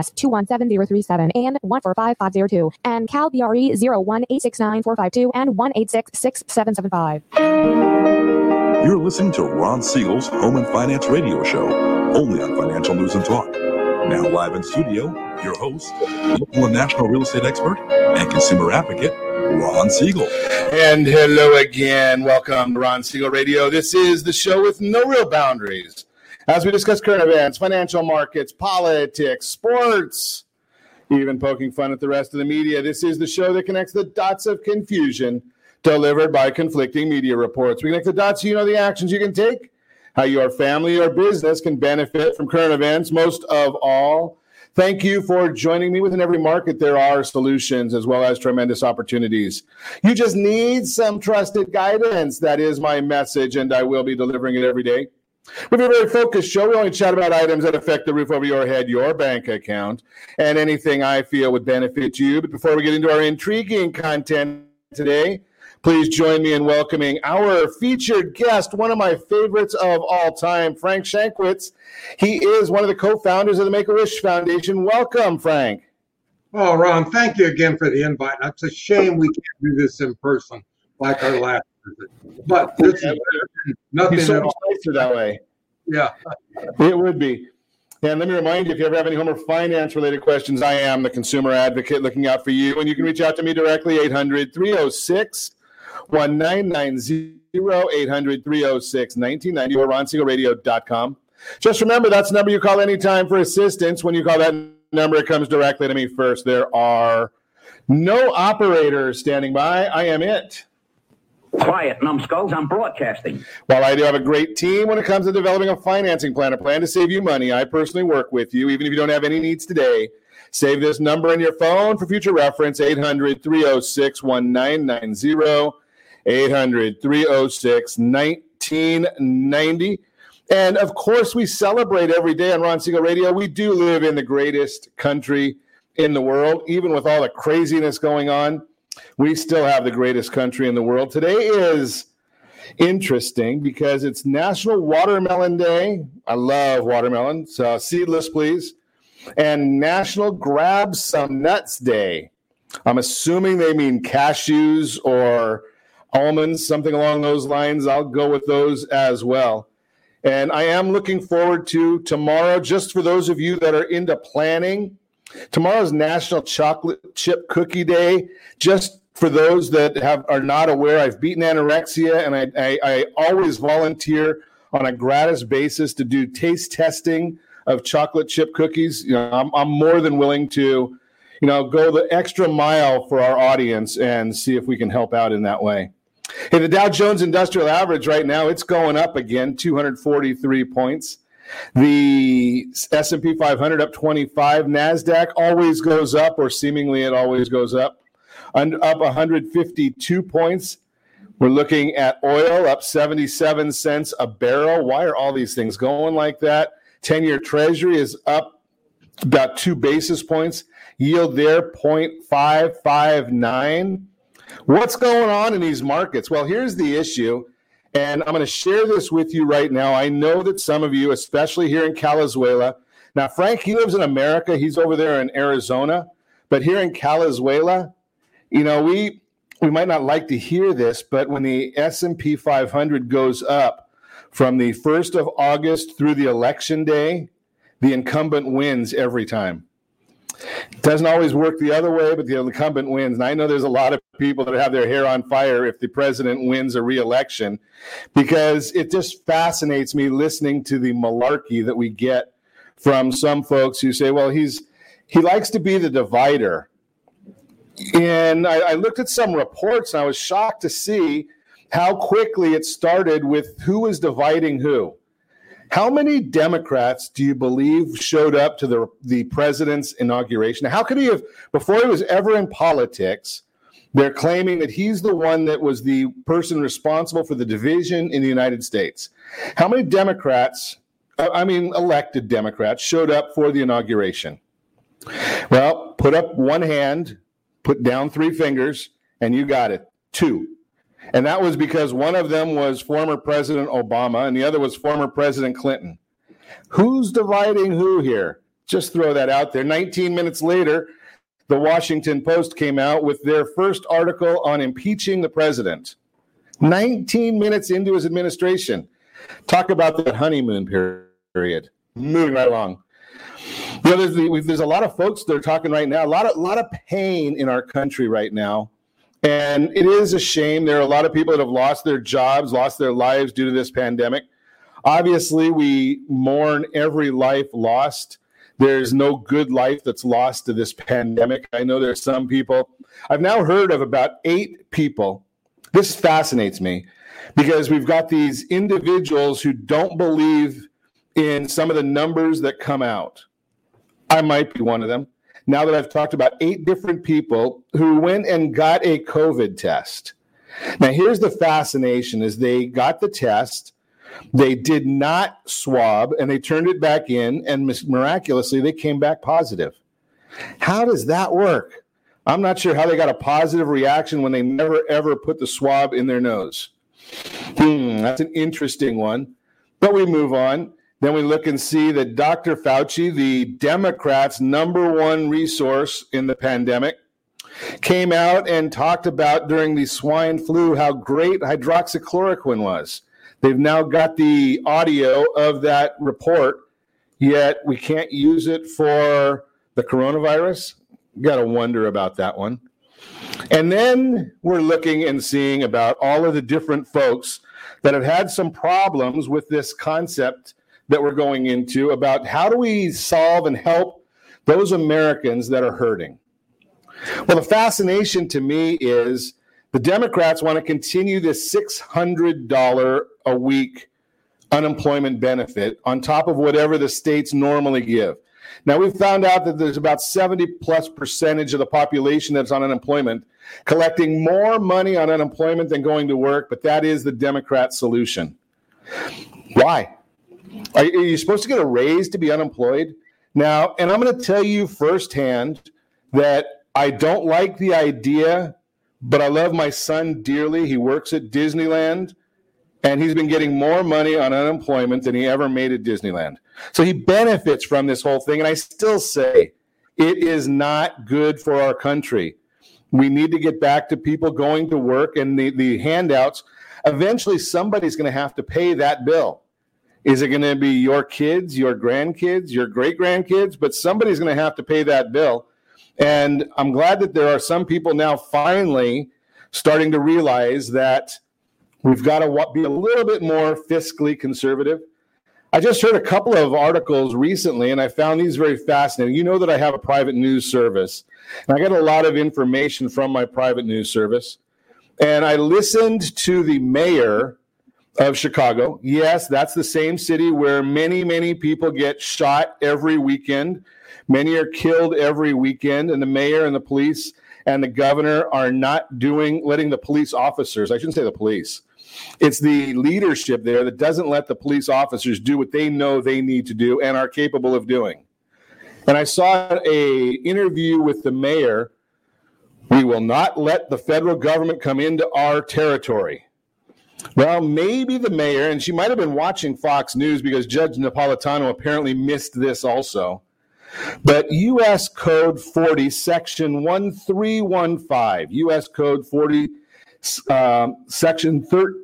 217-037 and 145502 and Cal BRE 01-869-452 and 1-866-6775. You're listening to Ron Siegel's Home and Finance Radio Show, only on Financial News and Talk. Now live in studio, your host, local and national real estate expert and consumer advocate, Ron Siegel. And hello again. Welcome to Ron Siegel Radio. This is the show with no real boundaries. As we discuss current events, financial markets, politics, sports, even poking fun at the rest of the media. This is the show that connects the dots of confusion delivered by conflicting media reports. We connect the dots so you know the actions you can take, how your family or business can benefit from current events. Most of all, thank you for joining me. Within every market, there are solutions as well as tremendous opportunities. You just need some trusted guidance. That is my message, and I will be delivering it every day. We have a very focused show. We only chat about items that affect the roof over your head, your bank account, and anything I feel would benefit you. But before we get into our intriguing content today, please join me in welcoming our featured guest, one of my favorites of all time, Frank Shankwitz. He is one of the co-founders of the Make-A-Wish Foundation. Welcome, Frank. Oh, Ron, thank you again for the invite. It's a shame we can't do this in person like our last visit. But this is nothing so at all. nicer that way. Yeah. It would be. And let me remind you, if you ever have any home or finance-related questions, I am the consumer advocate looking out for you. And you can reach out to me directly, 800-306-1990, 800-306-1990, or RonSiegelRadio.com. Just remember, that's the number you call anytime for assistance. When you call that number, it comes directly to me first. There are no operators standing by. I am it. Quiet, numbskulls, I'm broadcasting. While I do have a great team when it comes to developing a financing plan, a plan to save you money, I personally work with you, even if you don't have any needs today. Save this number in your phone for future reference, 800-306-1990, 800-306-1990. And, of course, we celebrate every day on Ron Siegel Radio. We do live in the greatest country in the world, even with all the craziness going on. We still have the greatest country in the world. Today is interesting because it's National Watermelon Day. I love watermelon, so seedless, please. And National Grab Some Nuts Day. I'm assuming they mean cashews or almonds, something along those lines. I'll go with those as well. And I am looking forward to tomorrow, just for those of you that are into planning. Tomorrow's National Chocolate Chip Cookie Day. Just for those that are not aware, I've beaten anorexia, and I always volunteer on a gratis basis to do taste testing of chocolate chip cookies. You know, I'm more than willing to, go the extra mile for our audience and see if we can help out in that way. Hey, the Dow Jones Industrial Average right now, it's going up again, 243 points. The S&P 500 up 25. NASDAQ always goes up, or seemingly it always goes up. Up 152 points. We're looking at oil up 77 cents a barrel. Why are all these things going like that? 10-year Treasury is up about 2 basis points. Yield there, 0.559. What's going on in these markets? Well, here's the issue. And I'm going to share this with you right now. I know that some of you, especially here in Calizuela. Now, Frank, he lives in America. He's over there in Arizona. But here in Calizuela, we might not like to hear this, but when the S&P 500 goes up from the 1st of August through the election day, the incumbent wins every time. It doesn't always work the other way, but the incumbent wins. And I know there's a lot of people that have their hair on fire if the president wins a re-election, because it just fascinates me listening to the malarkey that we get from some folks who say, well, he likes to be the divider. And I looked at some reports, and I was shocked to see how quickly it started with who was dividing who. How many Democrats do you believe showed up to the president's inauguration? How could he have, before he was ever in politics, they're claiming that he's the one that was the person responsible for the division in the United States. How many Democrats, elected Democrats, showed up for the inauguration? Well, put up one hand, put down 3 fingers, and you got it, 2. And that was because one of them was former President Obama and the other was former President Clinton. Who's dividing who here? Just throw that out there. 19 minutes later, the Washington Post came out with their first article on impeaching the president. 19 minutes into his administration. Talk about that honeymoon period. Moving right along. You know, there's a lot of folks that are talking right now, a lot of pain in our country right now. And it is a shame. There are a lot of people that have lost their jobs, lost their lives due to this pandemic. Obviously, we mourn every life lost. There's no good life that's lost to this pandemic. I know there's some people. I've now heard of about 8 people. This fascinates me because we've got these individuals who don't believe in some of the numbers that come out. I might be one of them. Now that I've talked about 8 different people who went and got a COVID test. Now, here's the fascination is they got the test. They did not swab, and they turned it back in, and miraculously, they came back positive. How does that work? I'm not sure how they got a positive reaction when they never, ever put the swab in their nose. That's an interesting one. But we move on. Then we look and see that Dr. Fauci, the Democrats' #1 resource in the pandemic, came out and talked about during the swine flu how great hydroxychloroquine was. They've now got the audio of that report, yet we can't use it for the coronavirus. Got to wonder about that one. And then we're looking and seeing about all of the different folks that have had some problems with this concept that we're going into about how do we solve and help those Americans that are hurting. Well, the fascination to me is the Democrats want to continue this $600 a week unemployment benefit on top of whatever the states normally give. Now, we've found out that there's about 70+% of the population that's on unemployment collecting more money on unemployment than going to work, but that is the Democrat solution. Why? Are you supposed to get a raise to be unemployed? Now, and I'm going to tell you firsthand that I don't like the idea, but I love my son dearly. He works at Disneyland, and he's been getting more money on unemployment than he ever made at Disneyland. So he benefits from this whole thing, and I still say it is not good for our country. We need to get back to people going to work, and the handouts. Eventually, somebody's going to have to pay that bill. Is it going to be your kids, your grandkids, your great-grandkids? But somebody's going to have to pay that bill. And I'm glad that there are some people now finally starting to realize that we've got to be a little bit more fiscally conservative. I just heard a couple of articles recently, and I found these very fascinating. You know that I have a private news service, and I get a lot of information from my private news service. And I listened to the mayor of Chicago. Yes, that's the same city where many, many people get shot every weekend. Many are killed every weekend, and the mayor and the police and the governor are not letting the police officers, I shouldn't say the police, it's the leadership there that doesn't let the police officers do what they know they need to do and are capable of doing. And I saw an interview with the mayor. We will not let the federal government come into our territory. Well, maybe the mayor, and she might have been watching Fox News because Judge Napolitano apparently missed this also. But U.S. Code 40, Section 1315, U.S. Code 40, Section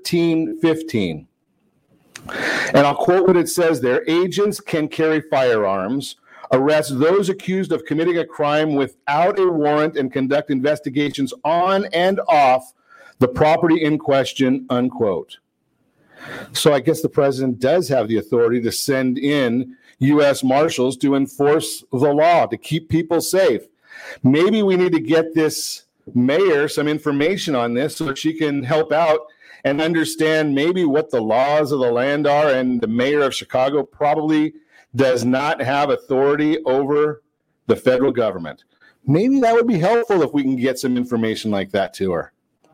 1315. And I'll quote what it says there. Agents can carry firearms, arrest those accused of committing a crime without a warrant, and conduct investigations on and off the property in question, unquote. So I guess the president does have the authority to send in U.S. Marshals to enforce the law, to keep people safe. Maybe we need to get this mayor some information on this so that she can help out and understand maybe what the laws of the land are. And the mayor of Chicago probably does not have authority over the federal government. Maybe that would be helpful if we can get some information like that to her.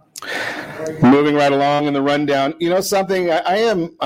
Moving right along in the rundown, you know something, I've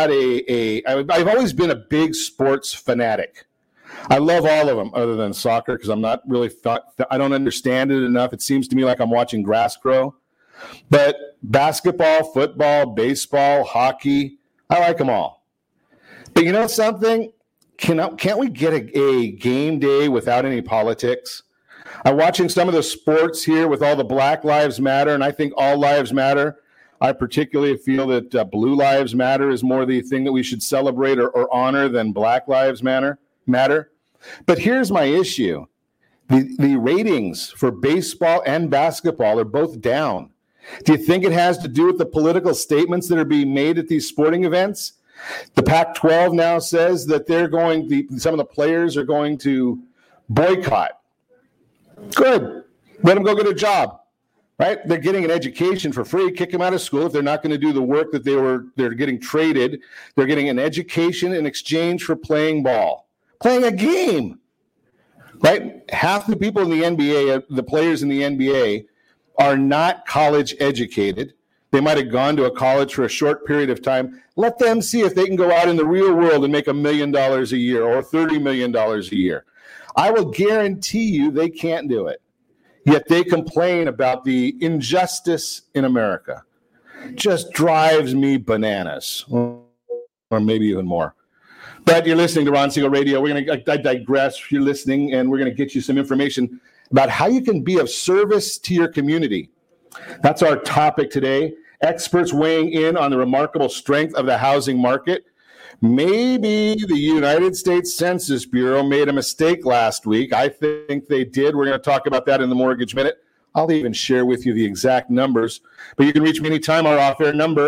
always been a big sports fanatic. I love all of them other than soccer because I'm not really, I don't understand it enough. It seems to me like I'm watching grass grow. But basketball, football, baseball, hockey, I like them all. But you know something? Can't we get a game day without any politics? I'm watching some of the sports here with all the Black Lives Matter, and I think all lives matter. I particularly feel that Blue Lives Matter is more the thing that we should celebrate or honor than Black Lives Matter. But here's my issue. The ratings for baseball and basketball are both down. Do you think it has to do with the political statements that are being made at these sporting events? The Pac-12 now says that some of the players are going to boycott. Good. Let them go get a job, right? They're getting an education for free. Kick them out of school if they're not going to do the work that they're getting traded. They're getting an education in exchange for playing ball, playing a game, right? Half the people in the NBA, the players in the NBA, are not college educated. They might have gone to a college for a short period of time. Let them see if they can go out in the real world and make $1 million a year or $30 million a year. I will guarantee you they can't do it. Yet they complain about the injustice in America. Just drives me bananas, or maybe even more. But you're listening to Ron Siegel Radio. We're going to digress. You're listening, and we're going to get you some information about how you can be of service to your community. That's our topic today. Experts weighing in on the remarkable strength of the housing market. Maybe the United States Census Bureau made a mistake last week. I think they did. We're going to talk about that in the Mortgage Minute. I'll even share with you the exact numbers. But you can reach me anytime. Our off-air number,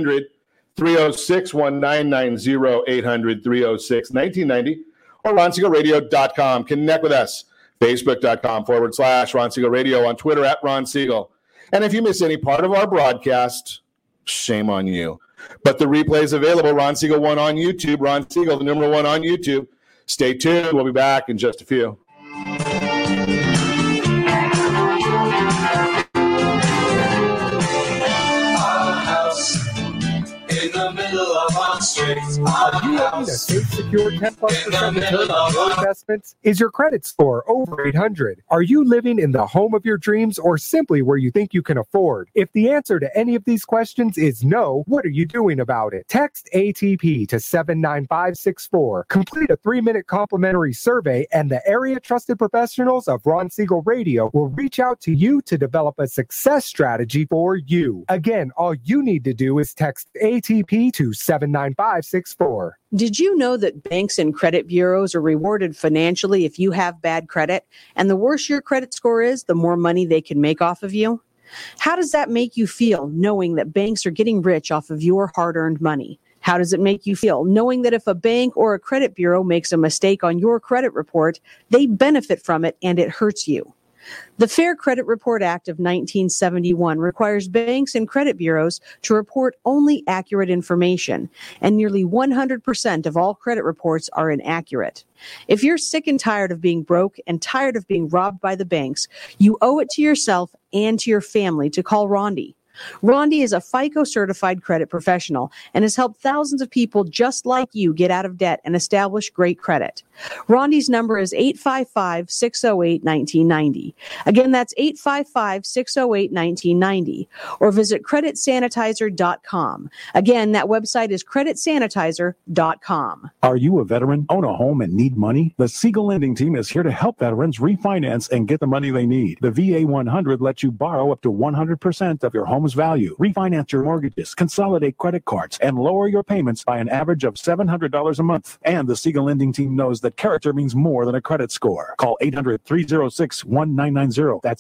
800-306-1990, 800-306-1990, or RonSiegelRadio.com. Connect with us, Facebook.com/Ron Siegel Radio, on Twitter @Ron Siegel. And if you miss any part of our broadcast, shame on you. But the replay is available, Ron Siegel 1 on YouTube, Ron Siegel, the number 1 on YouTube. Stay tuned. We'll be back in just a few. Are you looking to safe, secure 10+% return on your investments? Is your credit score over 800? Are you living in the home of your dreams or simply where you think you can afford? If the answer to any of these questions is no, what are you doing about it? Text ATP to 79564. Complete a 3-minute complimentary survey, and the area trusted professionals of Ron Siegel Radio will reach out to you to develop a success strategy for you. Again, all you need to do is text ATP to 79564. Did you know that banks and credit bureaus are rewarded financially if you have bad credit? And the worse your credit score is, the more money they can make off of you? How does that make you feel, knowing that banks are getting rich off of your hard-earned money? How does it make you feel, knowing that if a bank or a credit bureau makes a mistake on your credit report, they benefit from it and it hurts you? The Fair Credit Report Act of 1971 requires banks and credit bureaus to report only accurate information, and nearly 100% of all credit reports are inaccurate. If you're sick and tired of being broke and tired of being robbed by the banks, you owe it to yourself and to your family to call Rondi. Rondi is a FICO-certified credit professional and has helped thousands of people just like you get out of debt and establish great credit. Rondi's number is 855-608-1990. Again, that's 855-608-1990. Or visit creditsanitizer.com. Again, that website is creditsanitizer.com. Are you a veteran, own a home, and need money? The Siegel Lending Team is here to help veterans refinance and get the money they need. The VA 100 lets you borrow up to 100% of your home's value, refinance your mortgages, consolidate credit cards, and lower your payments by an average of $700 a month. And the Siegel Lending Team knows that character means more than a credit score. Call 800-306-1990. That's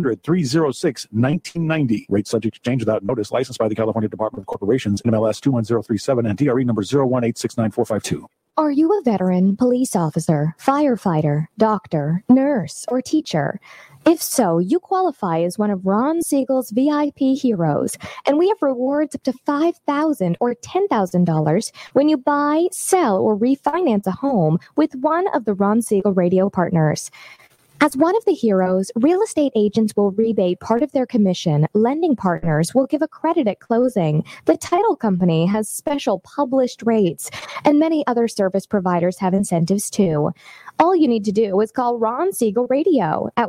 800-306-1990. Rate subject to change without notice. Licensed by the California Department of Corporations, NMLS 21037, and DRE number 018694552. Are you a veteran, police officer, firefighter, doctor, nurse, or teacher? If so, you qualify as one of Ron Siegel's VIP heroes, and we have rewards up to $5,000 or $10,000 when you buy, sell, or refinance a home with one of the Ron Siegel Radio partners. As one of the heroes, real estate agents will rebate part of their commission, lending partners will give a credit at closing, the title company has special published rates, and many other service providers have incentives too. All you need to do is call Ron Siegel Radio at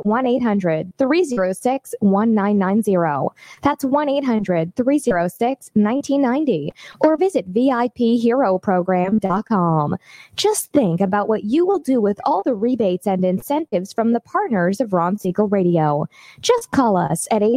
1-800-306-1990. That's 1-800-306-1990. Or visit VIPHeroProgram.com. Just think about what you will do with all the rebates and incentives from the partners of Ron Siegel Radio. Just call us at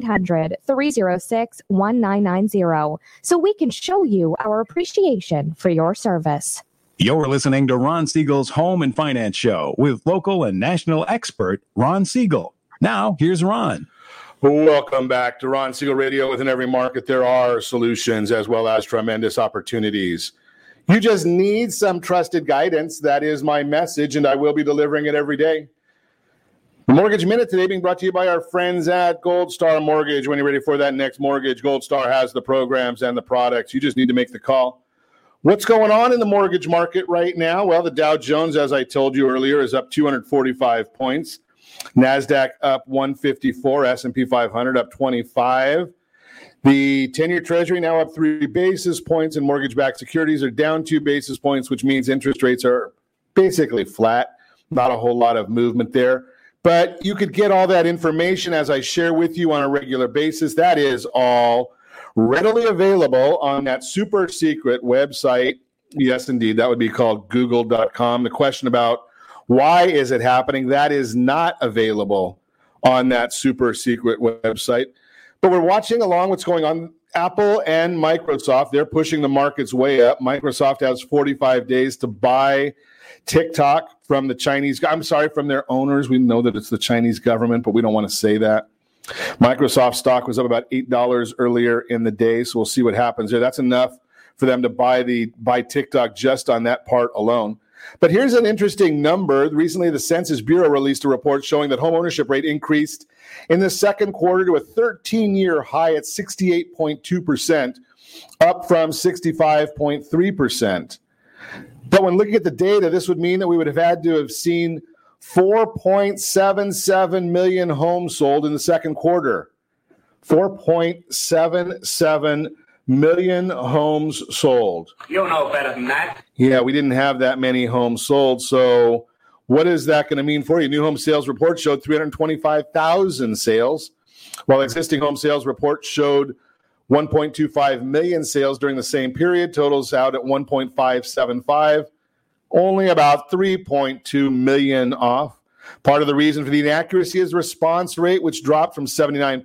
800-306-1990 so we can show you our appreciation for your service. You're listening to Ron Siegel's Home and Finance Show with local and national expert Ron Siegel. Now, here's Ron. Welcome back to Ron Siegel Radio. Within every market, there are solutions as well as tremendous opportunities. You just need some trusted guidance. That is my message, and I will be delivering it every day. The Mortgage Minute today being brought to you by our friends at Gold Star Mortgage. When you're ready for that next mortgage, Gold Star has the programs and the products. You just need to make the call. What's going on in the mortgage market right now? Well, the Dow Jones, as I told you earlier, is up 245 points. NASDAQ up 154, S&P 500 up 25. The 10-year Treasury now up 3 basis points, and mortgage-backed securities are down 2 basis points, which means interest rates are basically flat. Not a whole lot of movement there. But you could get all that information as I share with you on a regular basis. That is all readily available on that super secret website. Yes, indeed. That would be called google.com. The question about why is it happening, that is not available on that super secret website. But we're watching along what's going on. Apple and Microsoft, they're pushing the markets way up. Microsoft has 45 days to buy TikTok from the Chinese, from their owners. We know that it's the Chinese government, but we don't want to say that. Microsoft stock was up about $8 earlier in the day, so we'll see what happens there. That's enough for them to buy TikTok just on that part alone. But here's an interesting number. Recently, the Census Bureau released a report showing that home ownership rate increased in the second quarter to a 13-year high at 68.2%, up from 65.3%. But when looking at the data, this would mean that we would have had to have seen 4.77 million homes sold in the second quarter. 4.77 million homes sold. You know better than that. Yeah, we didn't have that many homes sold. So what is that going to mean for you? New home sales report showed 325,000 sales, while existing home sales report showed 1.25 million sales during the same period. Totals out at 1.575. Only about 3.2 million off. Part of the reason for the inaccuracy is the response rate, which dropped from 79%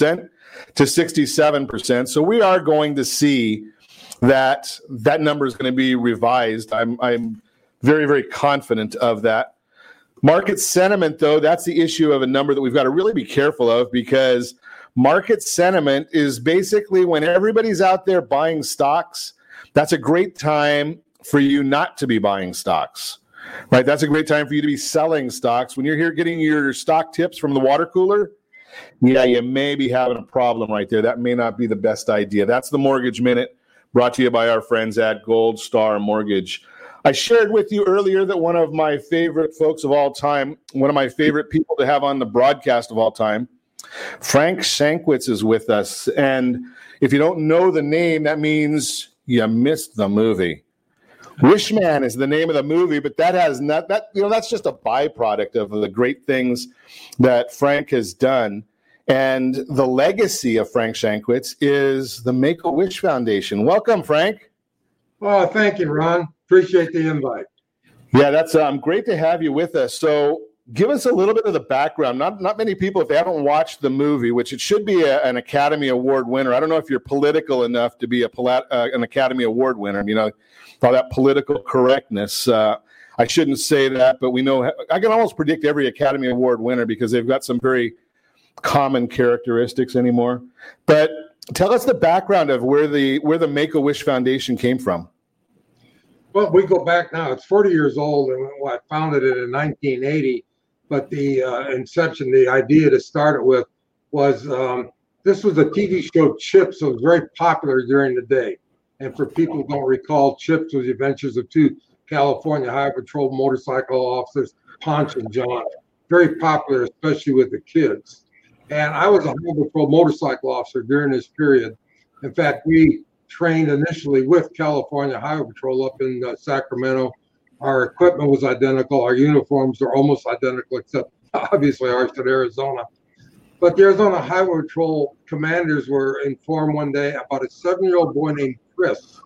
to 67%. So we are going to see that number is going to be revised. I'm very, very confident of that. Market sentiment, though, that's the issue of a number that we've got to really be careful of, because market sentiment is basically when everybody's out there buying stocks. That's a great time for you not to be buying stocks, right? That's a great time for you to be selling stocks. When you're here getting your stock tips from the water cooler, yeah, you may be having a problem right there. That may not be the best idea. That's the Mortgage Minute, brought to you by our friends at Gold Star Mortgage. I shared with you earlier that one of my favorite folks of all time, one of my favorite people to have on the broadcast of all time, Frank Shankwitz, is with us. And if you don't know the name, that means you missed the movie. Wishman is the name of the movie, but that's just a byproduct of the great things that Frank has done. And the legacy of Frank Shankwitz is the Make-A-Wish Foundation. Welcome, Frank. Oh, thank you, Ron. Appreciate the invite. Yeah, that's great to have you with us. So give us a little bit of the background. Not many people, if they haven't watched the movie, which it should be an Academy Award winner. I don't know if you're political enough to be an Academy Award winner. You know, all that political correctness. I shouldn't say that, but we know I can almost predict every Academy Award winner because they've got some very common characteristics anymore. But tell us the background of where the Make-A-Wish Foundation came from. Well, we go back now. It's 40 years old, and I founded it in 1980. But the inception, the idea to start it with was this was a TV show, Chips. So it was very popular during the day. And for people who don't recall, Chips was the adventures of two California Highway Patrol motorcycle officers, Ponch and John. very popular, especially with the kids. And I was a Highway Patrol motorcycle officer during this period. In fact, we trained initially with California Highway Patrol up in Sacramento. Our equipment was identical. Our uniforms are almost identical, except obviously ours to Arizona. But the Arizona Highway Patrol commanders were informed one day about a 7-year-old boy named Chris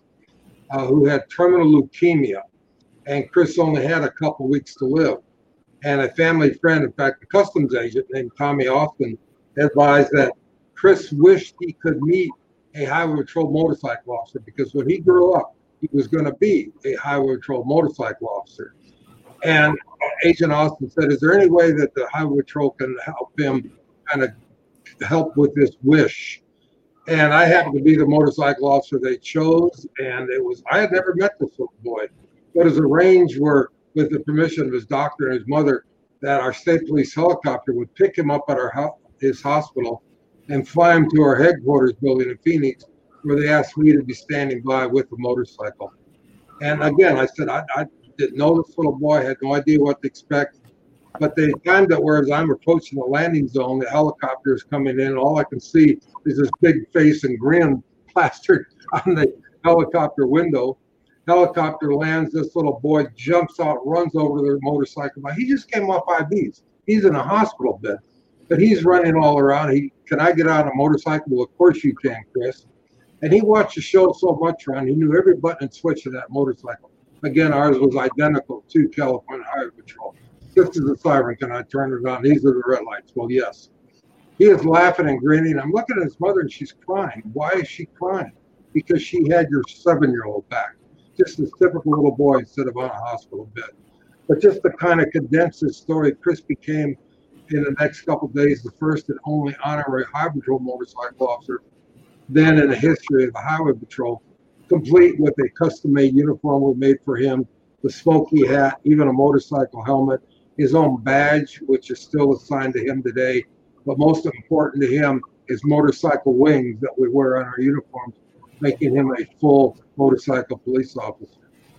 who had terminal leukemia. And Chris only had a couple weeks to live. And a family friend, in fact, a customs agent named Tommy Austin, advised that Chris wished he could meet a Highway Patrol motorcycle officer because when he grew up, he was going to be a Highway Patrol motorcycle officer. And Agent Austin said, is there any way that the Highway Patrol can help him kind of help with this wish? And I happened to be the motorcycle officer they chose. And I had never met this little boy, but it was arranged where, with the permission of his doctor and his mother, that our state police helicopter would pick him up at his hospital and fly him to our headquarters building in Phoenix, where they asked me to be standing by with the motorcycle. And again, I said, I didn't know this little boy, had no idea what to expect. But they timed it whereas I'm approaching the landing zone, the helicopter is coming in, and all I can see is this big face and grin plastered on the helicopter window. Helicopter lands, this little boy jumps out, runs over to the motorcycle. He just came off IVs. He's in a hospital bed, but he's running all around. Can I get on a motorcycle? Well, of course you can, Chris. And he watched the show so much around, he knew every button and switch of that motorcycle. Again, ours was identical to California Highway Patrol. This is the siren. Can I turn it on? These are the red lights. Well, yes. He is laughing and grinning. I'm looking at his mother and she's crying. Why is she crying? Because she had your 7-year-old back. Just this typical little boy instead of on a hospital bed. But just to kind of condense this story, Chris became, in the next couple of days, the first and only honorary Highway Patrol motorcycle officer then in the history of the Highway Patrol, complete with a custom-made uniform we made for him, the smoky hat, even a motorcycle helmet, his own badge, which is still assigned to him today. But most important to him is motorcycle wings that we wear on our uniforms, making him a full motorcycle police officer.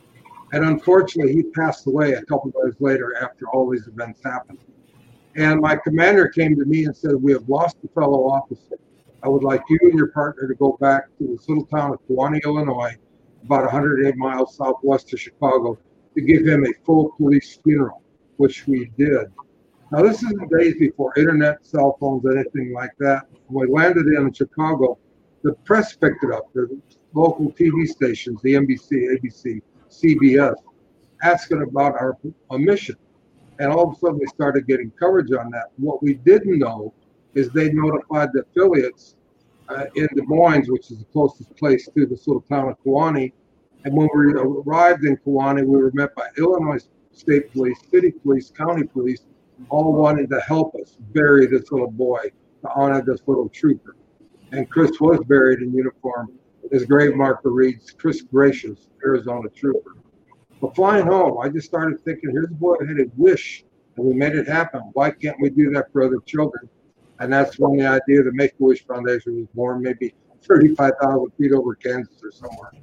And unfortunately, he passed away a couple of days later after all these events happened. And my commander came to me and said, we have lost a fellow officer. I would like you and your partner to go back to this little town of Kewanee, Illinois, about 108 miles southwest of Chicago, to give him a full police funeral, which we did. Now, this is the days before internet, cell phones, anything like that. When we landed in Chicago, the press picked it up. The local TV stations, the NBC, ABC, CBS, asking about our mission. And all of a sudden, we started getting coverage on that. What we didn't know is they notified the affiliates in Des Moines, which is the closest place to this little town of Kewanee. And when we arrived in Kewanee, we were met by Illinois State Police, City Police, County Police, all wanting to help us bury this little boy to honor this little trooper. And Chris was buried in uniform. His grave marker reads, Chris Gracious, Arizona Trooper. But flying home, I just started thinking, here's a boy that had a wish, and we made it happen. Why can't we do that for other children? And that's when the idea of the Make-A-Wish Foundation was born, maybe 35,000 feet over Kansas or somewhere.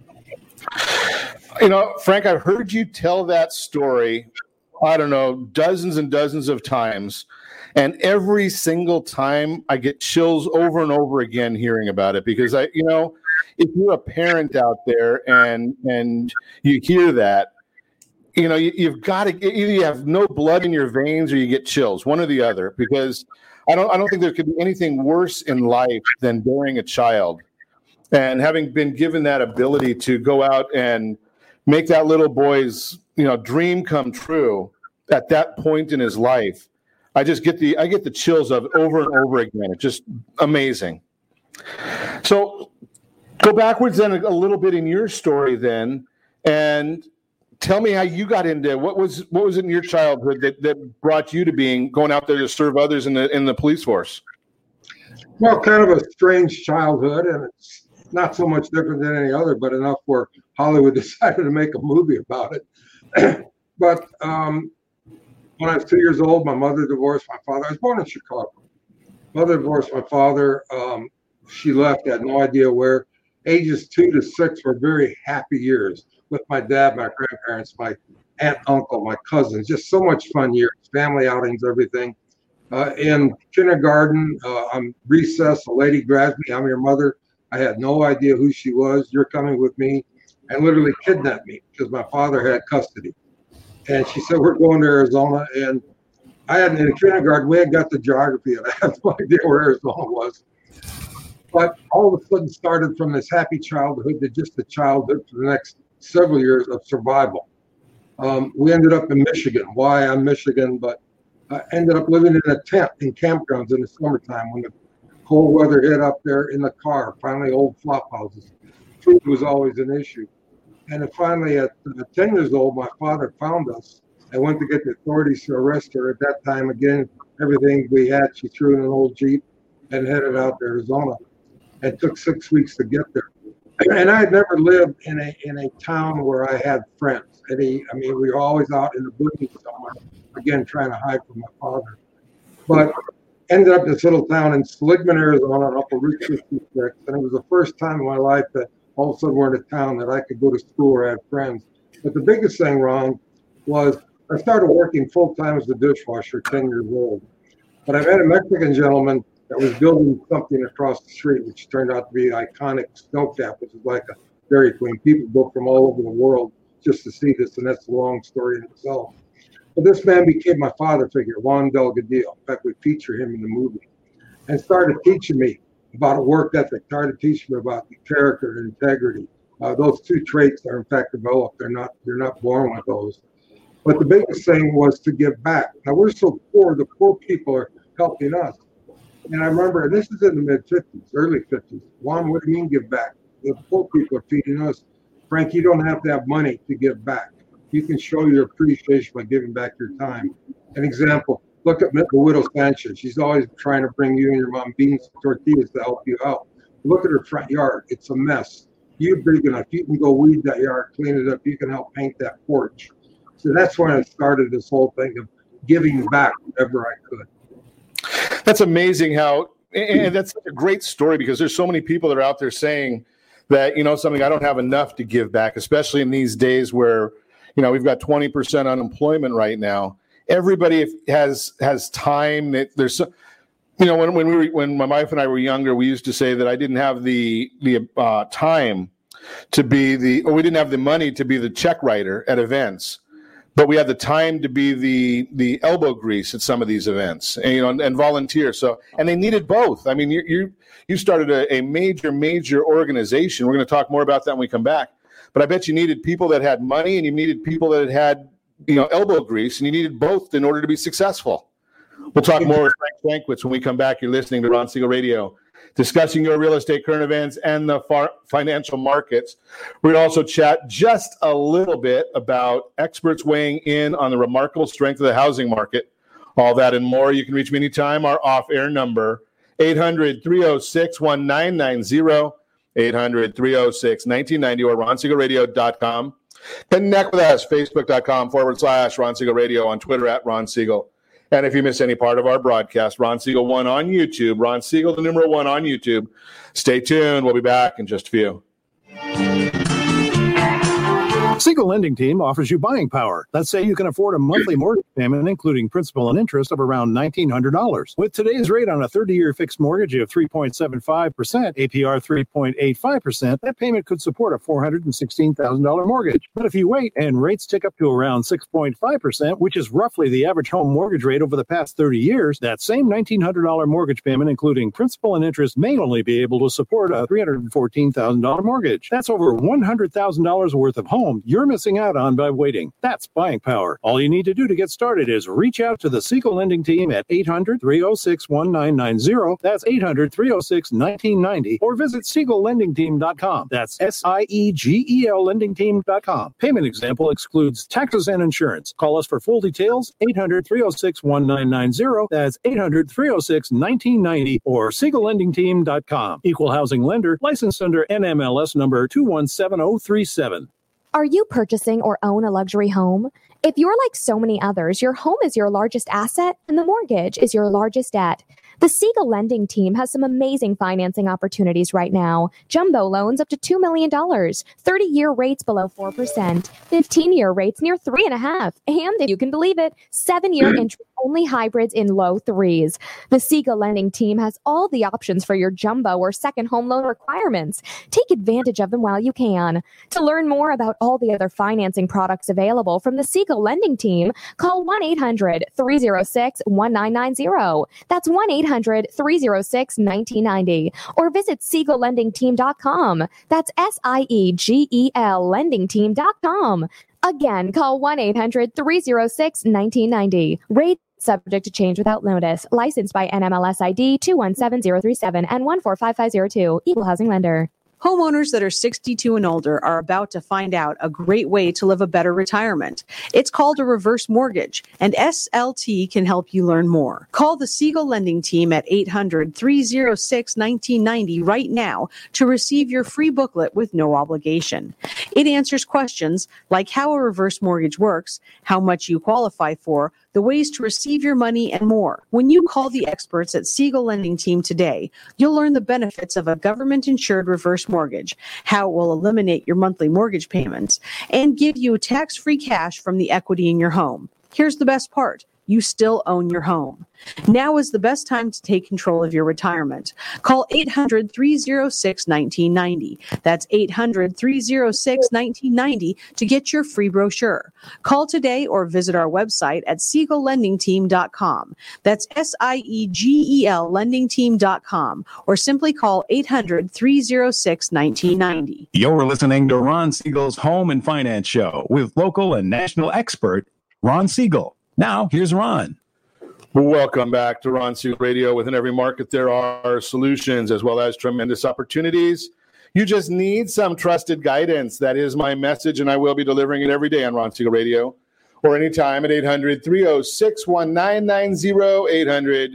You know, Frank, I've heard you tell that story, I don't know, dozens and dozens of times. And every single time I get chills over and over again hearing about it, because if you're a parent out there and you hear that, you've got to, either you have no blood in your veins or you get chills, one or the other, because I don't think there could be anything worse in life than burying a child. And having been given that ability to go out and make that little boy's, dream come true at that point in his life, I get the chills of it over and over again. It's just amazing. So go backwards then a little bit in your story then, and tell me how you got into what was it in your childhood that brought you to going out there to serve others in the police force? Well, kind of a strange childhood, and it's not so much different than any other, but enough where Hollywood decided to make a movie about it. But when I was 2 years old, my mother divorced my father. I was born in Chicago. Mother divorced my father. She left, had no idea where. Ages 2 to 6 were very happy years with my dad, my grandparents, my aunt, uncle, my cousins. Just so much fun years, family outings, everything. In kindergarten, on recess, a lady grabs me. I'm your mother. I had no idea who she was. You're coming with me, and literally kidnapped me because my father had custody. And she said, we're going to Arizona. And I had in kindergarten, we had got the geography, and I had no idea where Arizona was. But all of a sudden started from this happy childhood to just a childhood for the next several years of survival. We ended up in Michigan. Why I'm Michigan, but I ended up living in a tent in campgrounds in the summertime when the cold weather hit up there in the car, finally old flop houses. Food was always an issue. And then finally at 10 years old, my father found us. I went to get the authorities to arrest her. At that time, again, everything we had, she threw in an old Jeep and headed out to Arizona. It took 6 weeks to get there. And I had never lived in a town where I had friends. We were always out in the bushes somewhere, again, trying to hide from my father. But ended up in this little town in Seligman, Arizona, up on Route 56. And it was the first time in my life that all of a sudden we're in a town that I could go to school or had friends. But the biggest thing, Ron, was I started working full-time as a dishwasher, 10 years old. But I met a Mexican gentleman that was building something across the street, which turned out to be iconic snow cap, which is like a Dairy Queen. People go from all over the world just to see this, and that's a long story in itself. But this man became my father figure, Juan Delgadillo. In fact, we feature him in the movie, and started teaching me about a work ethic, started teaching me about the character and integrity. Those two traits are in fact developed. They're not born with those. But the biggest thing was to give back. Now we're so poor, the poor people are helping us. And I remember, this is in the mid-50s, early 50s. Juan, what do you mean give back? The poor people are feeding us. Frank, you don't have to have money to give back. You can show your appreciation by giving back your time. An example, look at the widow Sanchez. She's always trying to bring you and your mom beans, tortillas to help you out. Look at her front yard. It's a mess. You're big enough. You can go weed that yard, clean it up. You can help paint that porch. So that's when I started this whole thing of giving back whenever I could. That's amazing how, and that's a great story because there's so many people that are out there saying that, something, I don't have enough to give back, especially in these days where, we've got 20% unemployment right now. Everybody has time. There's, when my wife and I were younger, we used to say that I didn't have the time to be or we didn't have the money to be the check writer at events. But we had the time to be the elbow grease at some of these events, and volunteer. So, and they needed both. I mean, you started a major organization. We're going to talk more about that when we come back. But I bet you needed people that had money, and you needed people that had elbow grease, and you needed both in order to be successful. We'll talk more with Frank Stankwitz when we come back. You're listening to Ron Siegel Radio, discussing your real estate current events and the financial markets. We're going to also chat just a little bit about experts weighing in on the remarkable strength of the housing market. All that and more. You can reach me anytime. Our off-air number, 800-306-1990, 800-306-1990, or RonSiegelRadio.com. Connect with us, Facebook.com/Ron Siegel Radio, on Twitter @Ron Siegel. And if you miss any part of our broadcast, Ron Siegel 1 on YouTube. Ron Siegel, the numeral 1 on YouTube. Stay tuned. We'll be back in just a few. Siegel Lending Team offers you buying power. Let's say you can afford a monthly mortgage payment, including principal and interest, of around $1,900. With today's rate on a 30-year fixed mortgage of 3.75%, APR 3.85%, that payment could support a $416,000 mortgage. But if you wait and rates tick up to around 6.5%, which is roughly the average home mortgage rate over the past 30 years, that same $1,900 mortgage payment, including principal and interest, may only be able to support a $314,000 mortgage. That's over $100,000 worth of home you're missing out on by waiting. That's buying power. All you need to do to get started is reach out to the Siegel Lending Team at 800-306-1990. That's 800-306-1990. Or visit SiegelLendingTeam.com. That's SIEGEL LendingTeam.com. Payment example excludes taxes and insurance. Call us for full details, 800-306-1990. That's 800-306-1990 or SiegelLendingTeam.com. Equal housing lender, licensed under NMLS number 217037. Are you purchasing or own a luxury home? If you're like so many others, your home is your largest asset and the mortgage is your largest debt. The Siegel Lending Team has some amazing financing opportunities right now. Jumbo loans up to $2 million, 30-year rates below 4%, 15-year rates near 3.5%, and if you can believe it, 7-year interest-only hybrids in low 3s. The Siegel Lending Team has all the options for your jumbo or second home loan requirements. Take advantage of them while you can. To learn more about all the other financing products available from the Siegel Lending Team, call 1-800-306-1990. That's 1-800-306-1990. Or visit SiegelLendingTeam.com. That's SIEGEL LendingTeam.com. Again, call 1-800-306-1990. Rate subject to change without notice. Licensed by NMLS ID 217037 and 145502. Equal housing lender. Homeowners that are 62 and older are about to find out a great way to live a better retirement. It's called a reverse mortgage, and SLT can help you learn more. Call the Siegel Lending Team at 800-306-1990 right now to receive your free booklet with no obligation. It answers questions like how a reverse mortgage works, how much you qualify for, the ways to receive your money, and more. When you call the experts at Siegel Lending Team today, you'll learn the benefits of a government-insured reverse mortgage, how it will eliminate your monthly mortgage payments, and give you tax-free cash from the equity in your home. Here's the best part. You still own your home. Now is the best time to take control of your retirement. Call 800-306-1990. That's 800-306-1990 to get your free brochure. Call today or visit our website at SiegelLendingTeam.com. That's SIEGEL LendingTeam.com, or simply call 800-306-1990. You're listening to Ron Siegel's Home and Finance Show with local and national expert Ron Siegel. Now, here's Ron. Welcome back to Ron Siegel Radio. Within every market, there are solutions as well as tremendous opportunities. You just need some trusted guidance. That is my message, and I will be delivering it every day on Ron Siegel Radio or anytime at 800-306-1990,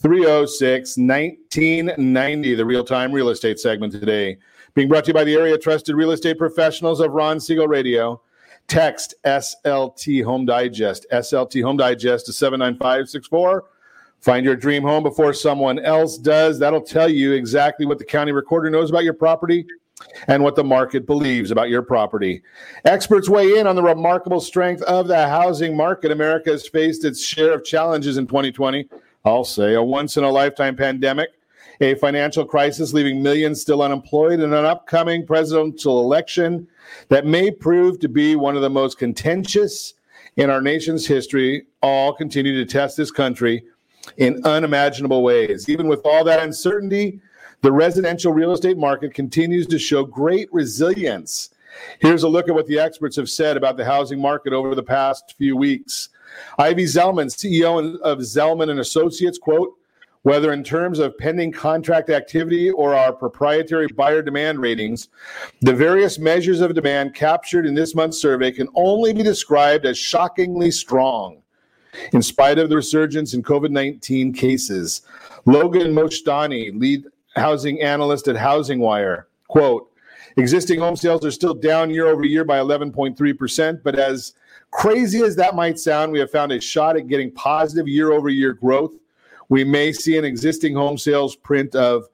800-306-1990, the real-time real estate segment today. Being brought to you by the area trusted real estate professionals of Ron Siegel Radio. Text SLT Home Digest, SLT Home Digest to 79564. Find your dream home before someone else does. That'll tell you exactly what the county recorder knows about your property and what the market believes about your property. Experts weigh in on the remarkable strength of the housing market. America has faced its share of challenges in 2020. I'll say a once-in-a-lifetime pandemic, a financial crisis leaving millions still unemployed, and an upcoming presidential election that may prove to be one of the most contentious in our nation's history, all continue to test this country in unimaginable ways. Even with all that uncertainty, the residential real estate market continues to show great resilience. Here's a look at what the experts have said about the housing market over the past few weeks. Ivy Zellman, CEO of Zellman & Associates, quote, "Whether in terms of pending contract activity or our proprietary buyer demand ratings, the various measures of demand captured in this month's survey can only be described as shockingly strong. In spite of the resurgence in COVID-19 cases." Logan Moshtani, lead housing analyst at HousingWire, quote, "Existing home sales are still down year over year by 11.3%, but as crazy as that might sound, we have found a shot at getting positive year over year growth. We may see an existing home sales print of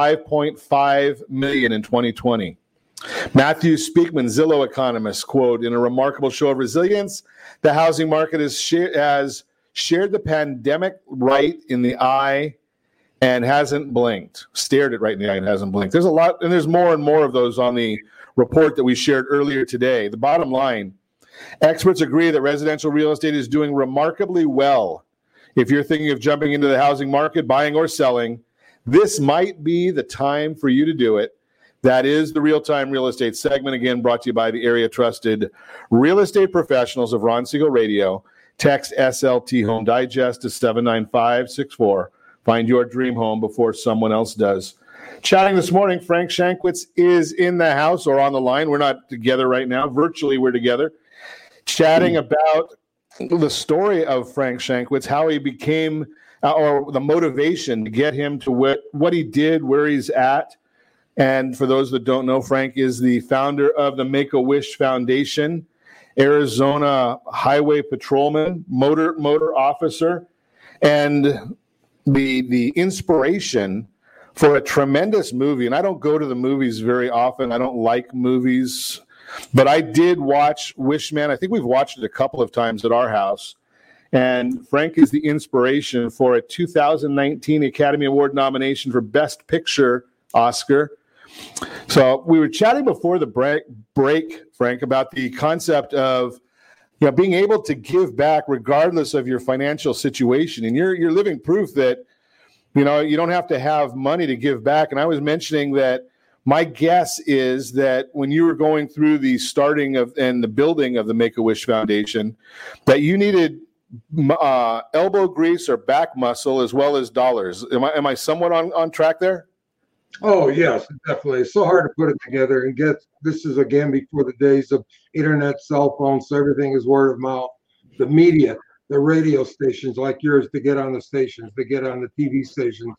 5.5 million in 2020. Matthew Speakman, Zillow economist, quote, "In a remarkable show of resilience, the housing market has shared the pandemic right in the eye and hasn't blinked." Stared it right in the eye and hasn't blinked. There's a lot, and there's more and more of those on the report that we shared earlier today. The bottom line, experts agree that residential real estate is doing remarkably well. If you're thinking of jumping into the housing market, buying or selling, this might be the time for you to do it. That is the Real-Time Real Estate segment, again brought to you by the area trusted real estate professionals of Ron Siegel Radio. Text SLT Home Digest to 79564. Find your dream home before someone else does. Chatting this morning, Frank Shankwitz is in the house or on the line. We're not together right now. Virtually, we're together. Chatting about the story of Frank Shankwitz, how he became, or the motivation to get him to what he did, where he's at. And for those that don't know, Frank is the founder of the Make-A-Wish Foundation, Arizona highway patrolman, motor officer. And the inspiration for a tremendous movie. And I don't go to the movies very often. I don't like movies, but I did watch Wishman. I think we've watched it a couple of times at our house. And Frank is the inspiration for a 2019 Academy Award nomination for Best Picture Oscar. So we were chatting before the break, Frank, about the concept of being able to give back regardless of your financial situation. And you're living proof that, you don't have to have money to give back. And I was mentioning that my guess is that when you were going through the starting of and the building of the Make-A-Wish Foundation, that you needed elbow grease or back muscle as well as dollars. Am I somewhat on track there? Oh, yes, definitely. It's so hard to put it together and this is again before the days of internet, cell phones, so everything is word of mouth. The media, the radio stations like yours to get on the stations, to get on the TV stations.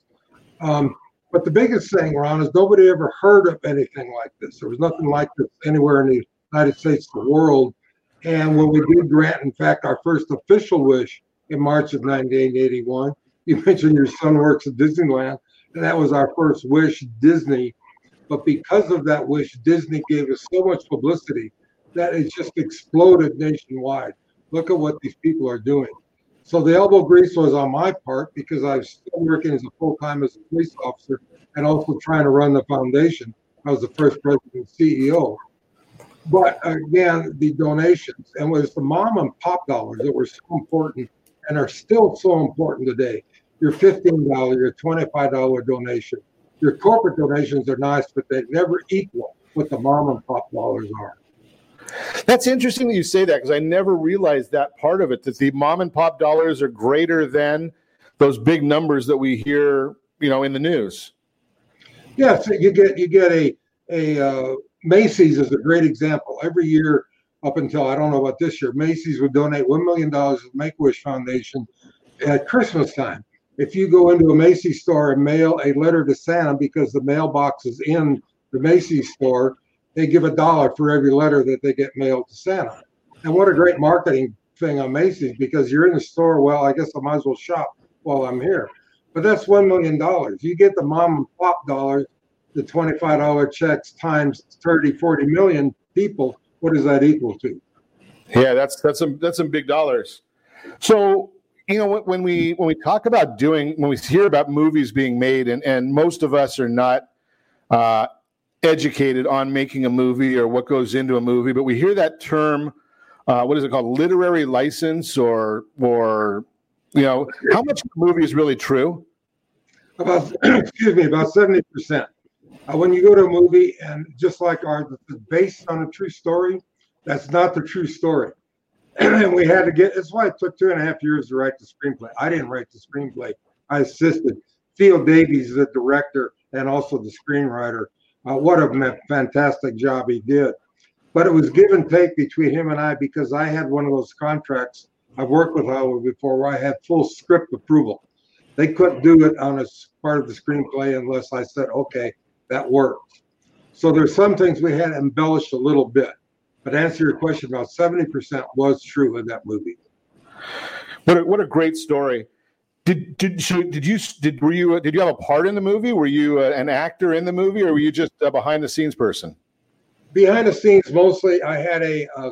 But the biggest thing, Ron, is nobody ever heard of anything like this. There was nothing like this anywhere in the United States, the world. And when we did grant, in fact, our first official wish in March of 1981, you mentioned your son works at Disneyland, and that was our first wish, Disney. But because of that wish, Disney gave us so much publicity that it just exploded nationwide. Look at what these people are doing. So the elbow grease was on my part because I was still working as a full-time as a police officer and also trying to run the foundation. I was the first president and CEO. But again, the donations, and it was the mom and pop dollars that were so important and are still so important today. Your $15, your $25 donation. Your corporate donations are nice, but they never equal what the mom and pop dollars are. That's interesting that you say that, because I never realized that part of it, that the mom and pop dollars are greater than those big numbers that we hear, in the news. Yeah, so you get a Macy's is a great example. Every year up until, I don't know about this year, Macy's would donate $1 million to the Make-A-Wish Foundation at Christmas time. If you go into a Macy's store and mail a letter to Santa because the mailbox is in the Macy's store, they give $1 for every letter that they get mailed to Santa. And what a great marketing thing on Macy's, because you're in the store, well, I guess I might as well shop while I'm here. But that's $1 million. You get the mom and pop dollars, the $25 checks times 30, 40 million people. What does that equal to? Yeah, that's some big dollars. So, when we talk about when we hear about movies being made, and most of us are not educated on making a movie or what goes into a movie, but we hear that term, what is it called, literary license, or how much of the movie is really true? About 70%. When you go to a movie, and just like ours, it's based on a true story, that's not the true story. And we had to that's why it took 2.5 years to write the screenplay. I didn't write the screenplay. I assisted. Theo Davies, the director, and also the screenwriter. What a fantastic job he did. But it was give and take between him and I, because I had one of those contracts. I've worked with Hollywood before where I had full script approval. They couldn't do it on a part of the screenplay unless I said, okay, that works. So there's some things we had embellished a little bit. But to answer your question, about 70% was true in that movie. What a great story. Did you have a part in the movie? Were you an actor in the movie, or were you just a behind the scenes person? Behind the scenes, mostly. I had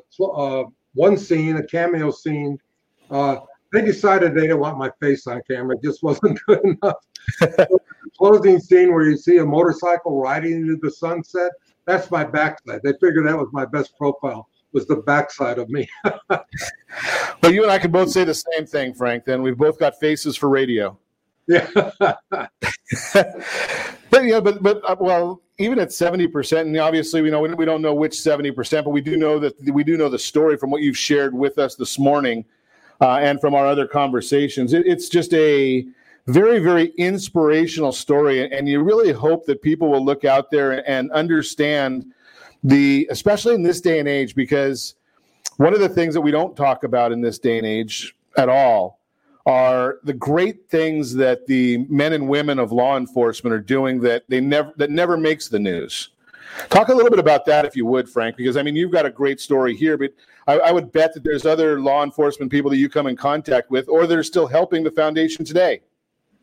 one scene, a cameo scene. They decided they didn't want my face on camera. It just wasn't good enough. The closing scene where you see a motorcycle riding into the sunset, that's my backside. They figured that was my best profile, was the backside of me. Well, you and I can both say the same thing, Frank. Then we've both got faces for radio. Yeah. Well, even at 70%, and obviously we don't know which 70%, but we do know the story from what you've shared with us this morning, and from our other conversations. It's just a very, very inspirational story, and you really hope that people will look out there and understand especially in this day and age, because one of the things that we don't talk about in this day and age at all are the great things that the men and women of law enforcement are doing that never makes the news. Talk a little bit about that, if you would, Frank, because you've got a great story here, but I would bet that there's other law enforcement people that you come in contact with, or that are still helping the foundation today.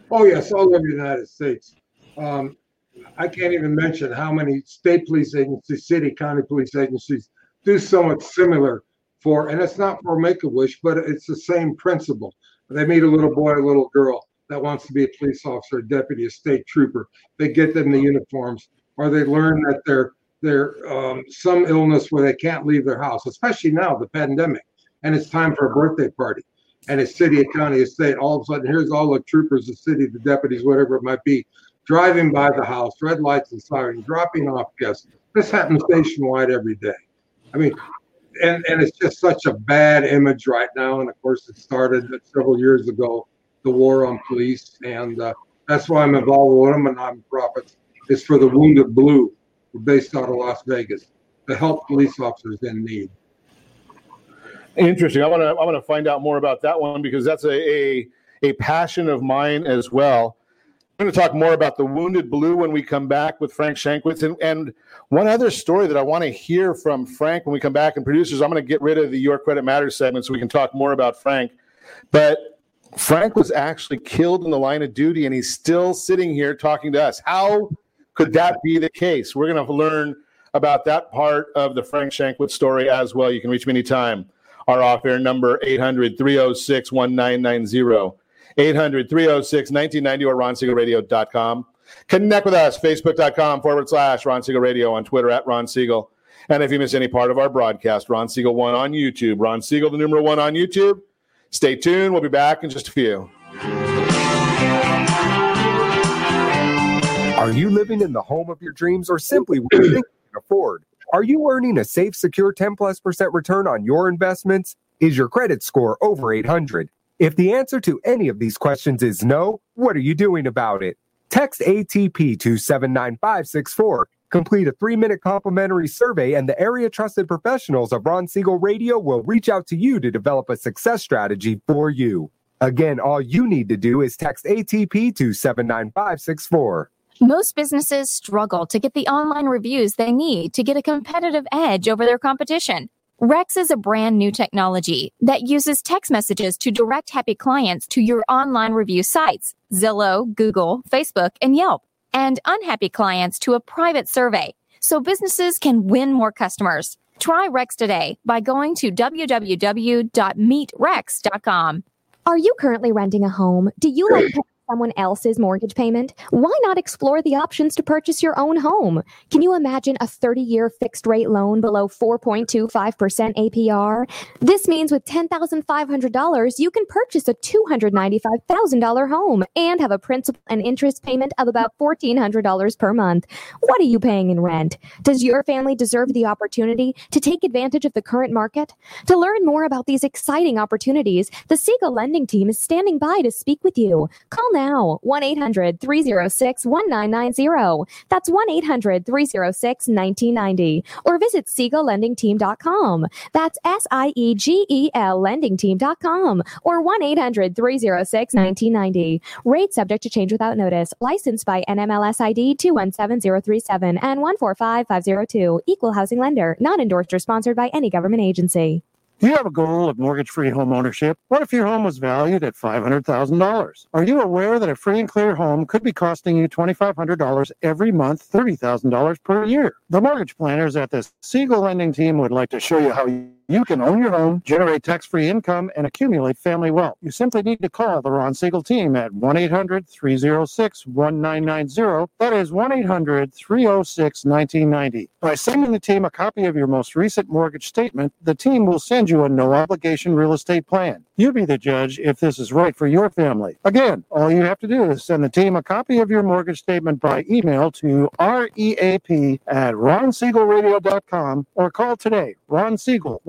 Oh, yes, all over the United States. I can't even mention how many state police agencies, city, county police agencies do so much similar and it's not for Make-A-Wish, but it's the same principle. They meet a little boy, a little girl that wants to be a police officer, a deputy, a state trooper. They get them the uniforms, or they learn that they're some illness where they can't leave their house, especially now, the pandemic, and it's time for a birthday party. And it's city, a county, a state. All of a sudden, here's all the troopers, the city, the deputies, whatever it might be, driving by the house, red lights and sirens, dropping off guests. This happens nationwide every day. I mean, and it's just such a bad image right now. And of course, it started several years ago, the war on police. And that's why I'm involved with one of my nonprofits. It's for the Wounded Blue. We're based out of Las Vegas to help police officers in need. Interesting. I want to find out more about that one because that's a passion of mine as well. I'm going to talk more about the Wounded Blue when we come back with Frank Shankwitz. And one other story that I want to hear from Frank when we come back, and producers, I'm going to get rid of the Your Credit Matters segment so we can talk more about Frank. But Frank was actually killed in the line of duty, and he's still sitting here talking to us. How could that be the case? We're going to learn about that part of the Frank Shankwitz story as well. You can reach me anytime. Our off-air number, 800-306-1990. 800-306-1990 or RonSiegelRadio.com. Connect with us, Facebook.com/Ron Siegel Radio, on Twitter @Ron Siegel. And if you miss any part of our broadcast, Ron Siegel 1 on YouTube. Ron Siegel, the numeral 1 on YouTube. Stay tuned. We'll be back in just a few. Are you living in the home of your dreams or simply what you think you can afford? Are you earning a safe, secure 10+% return on your investments? Is your credit score over 800? If the answer to any of these questions is no, what are you doing about it? Text ATP to 79564. Complete a 3-minute complimentary survey, and the area trusted professionals of Ron Siegel Radio will reach out to you to develop a success strategy for you. Again, all you need to do is text ATP to 79564. Most businesses struggle to get the online reviews they need to get a competitive edge over their competition. Rex is a brand new technology that uses text messages to direct happy clients to your online review sites, Zillow, Google, Facebook, and Yelp, and unhappy clients to a private survey, so businesses can win more customers. Try Rex today by going to www.meetrex.com. Are you currently renting a home? Do you like someone else's mortgage payment? Why not explore the options to purchase your own home? Can you imagine a 30-year fixed-rate loan below 4.25% APR? This means with $10,500, you can purchase a $295,000 home and have a principal and interest payment of about $1,400 per month. What are you paying in rent? Does your family deserve the opportunity to take advantage of the current market? To learn more about these exciting opportunities, the Siegel Lending Team is standing by to speak with you. Call now, 1-800-306-1990. That's 1-800-306-1990. Or visit SiegelLendingTeam.com. That's SIEGEL LendingTeam.com. Or 1-800-306-1990. Rate subject to change without notice. Licensed by NMLS ID 217037 and 145502. Equal housing lender. Not endorsed or sponsored by any government agency. Do you have a goal of mortgage-free home ownership? What if your home was valued at $500,000? Are you aware that a free and clear home could be costing you $2,500 every month, $30,000 per year? The mortgage planners at the Siegel Lending Team would like to show you how you can own your home, generate tax-free income, and accumulate family wealth. You simply need to call the Ron Siegel Team at 1-800-306-1990. That is 1-800-306-1990. By sending the team a copy of your most recent mortgage statement, the team will send you a no-obligation real estate plan. You be the judge if this is right for your family. Again, all you have to do is send the team a copy of your mortgage statement by email to reap@ronsiegelradio.com or call today. Ron Siegel,